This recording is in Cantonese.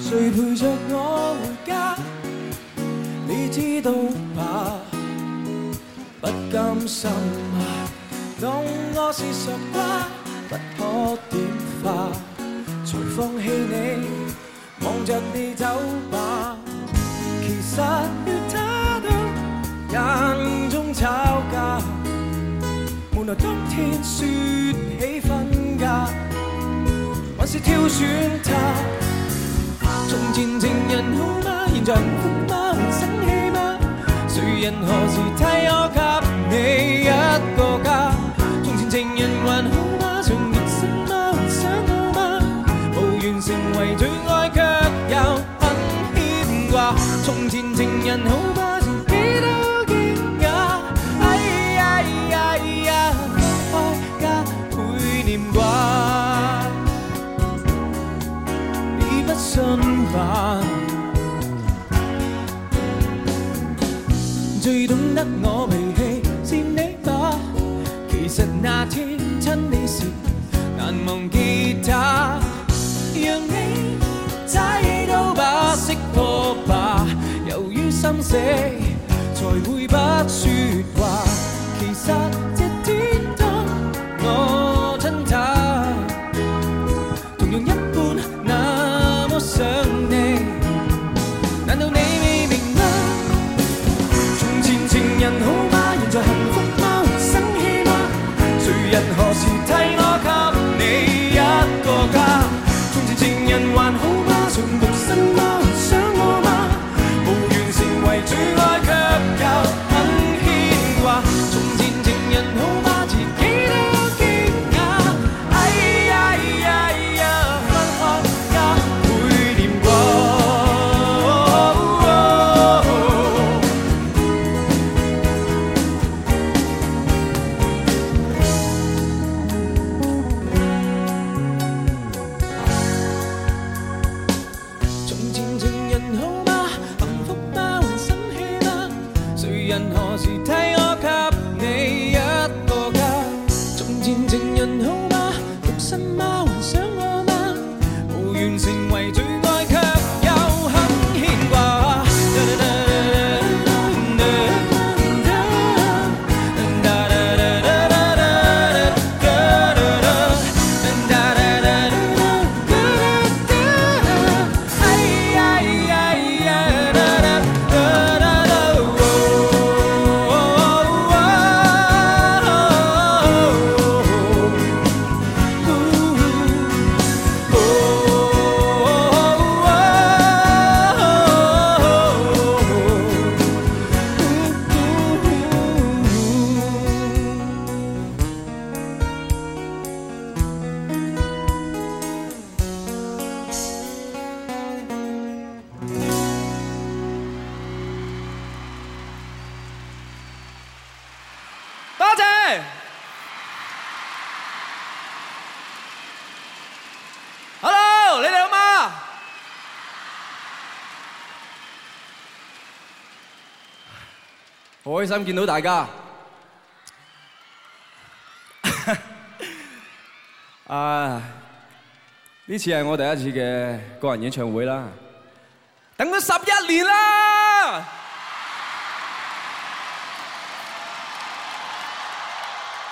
誰陪着我回家？你知道吧？不甘心當我是傻瓜，不可點化，才放棄你，望着你走吧。其實要他都眼中吵架，無奈當天說起分家，還是挑選他。從前情人好嗎？現在幸福嗎？還生氣嗎？誰人何時替我給你一個家？從前情人還好嗎？常熱心嗎？還想我嗎？無緣成為最愛卻又很牽掛。從前情人好嗎？自己都驚訝。哎呀呀呀，開家會念掛。你不信吧？最懂得我脾氣是你吧？其實那天親你時難忘記他，讓你猜到把識破吧。由於心死才會不說話，其實這天當我親他，同樣一般那麼想你，難道你未明嗎？從前情人好嗎？現在幸福嗎？還生氣嗎？誰人何時替我給你一個家？從前情人還好嗎？常獨身嗎？還想我嗎？無緣成為最愛卻又很牽掛。從前情人好嗎？自己都驚訝。哎呀呀呀，分開也會念掛。從前情人好嗎？幸福嗎？還生氣嗎？誰人何時替我給你一個家？從前情人好嗎？獨身嗎？還想我嗎？無緣成為最愛卻又很牽掛。多謝。Hello，你哋好嗎？好開心見到大家。呢次係我第一次嘅個人演唱會啦，等咗11年啦。